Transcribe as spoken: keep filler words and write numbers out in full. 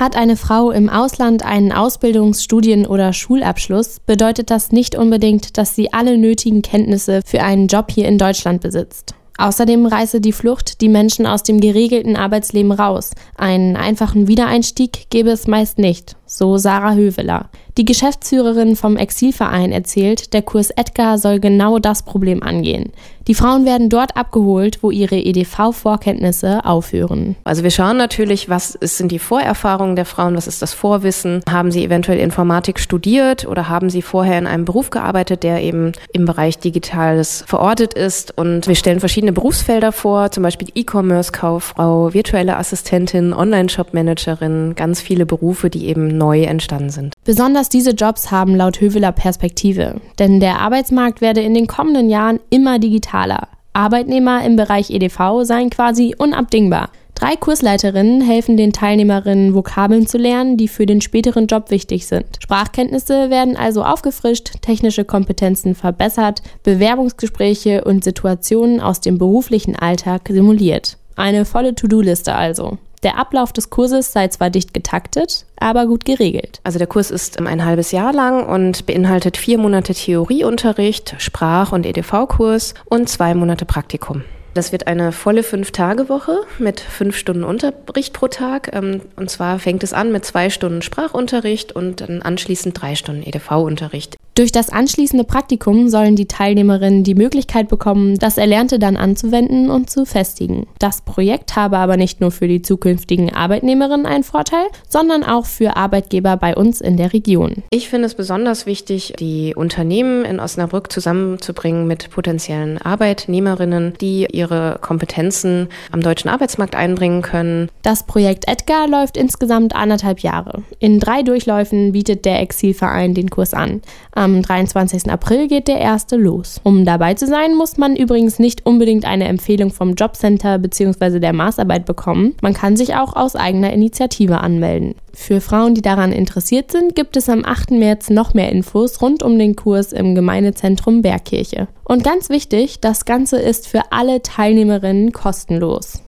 Hat eine Frau im Ausland einen Ausbildungs-, Studien- oder Schulabschluss, bedeutet das nicht unbedingt, dass sie alle nötigen Kenntnisse für einen Job hier in Deutschland besitzt. Außerdem reiße die Flucht die Menschen aus dem geregelten Arbeitsleben raus. Einen einfachen Wiedereinstieg gäbe es meist nicht, so Sarah Höveler. Die Geschäftsführerin vom Exilverein erzählt, der Kurs Edgar soll genau das Problem angehen. Die Frauen werden dort abgeholt, wo ihre E D V-Vorkenntnisse aufhören. Also wir schauen natürlich, was sind die Vorerfahrungen der Frauen, was ist das Vorwissen? Haben sie eventuell Informatik studiert oder haben sie vorher in einem Beruf gearbeitet, der eben im Bereich Digitales verortet ist? Und wir stellen verschiedene Berufsfelder vor, zum Beispiel E-Commerce-Kauffrau, virtuelle Assistentin, Online-Shop-Managerin, ganz viele Berufe, die eben neu entstanden sind. Besonders diese Jobs haben laut Höveler Perspektive, denn der Arbeitsmarkt werde in den kommenden Jahren immer digitaler. Arbeitnehmer im Bereich E D V seien quasi unabdingbar. Drei Kursleiterinnen helfen den Teilnehmerinnen, Vokabeln zu lernen, die für den späteren Job wichtig sind. Sprachkenntnisse werden also aufgefrischt, technische Kompetenzen verbessert, Bewerbungsgespräche und Situationen aus dem beruflichen Alltag simuliert. Eine volle To-Do-Liste also. Der Ablauf des Kurses sei zwar dicht getaktet, aber gut geregelt. Also der Kurs ist ein halbes Jahr lang und beinhaltet vier Monate Theorieunterricht, Sprach- und E D V-Kurs und zwei Monate Praktikum. Das wird eine volle Fünf-Tage-Woche mit fünf Stunden Unterricht pro Tag. Und zwar fängt es an mit zwei Stunden Sprachunterricht und dann anschließend drei Stunden E D V-Unterricht. Durch das anschließende Praktikum sollen die Teilnehmerinnen die Möglichkeit bekommen, das Erlernte dann anzuwenden und zu festigen. Das Projekt habe aber nicht nur für die zukünftigen Arbeitnehmerinnen einen Vorteil, sondern auch für Arbeitgeber bei uns in der Region. Ich finde es besonders wichtig, die Unternehmen in Osnabrück zusammenzubringen mit potenziellen Arbeitnehmerinnen, die ihre Kompetenzen am deutschen Arbeitsmarkt einbringen können. Das Projekt Edgar läuft insgesamt anderthalb Jahre. In drei Durchläufen bietet der Exilverein den Kurs an. Am dreiundzwanzigsten April geht der erste los. Um dabei zu sein, muss man übrigens nicht unbedingt eine Empfehlung vom Jobcenter bzw. der Maßarbeit bekommen. Man kann sich auch aus eigener Initiative anmelden. Für Frauen, die daran interessiert sind, gibt es am achten März noch mehr Infos rund um den Kurs im Gemeindezentrum Bergkirche. Und ganz wichtig, das Ganze ist für alle Teilnehmerinnen kostenlos.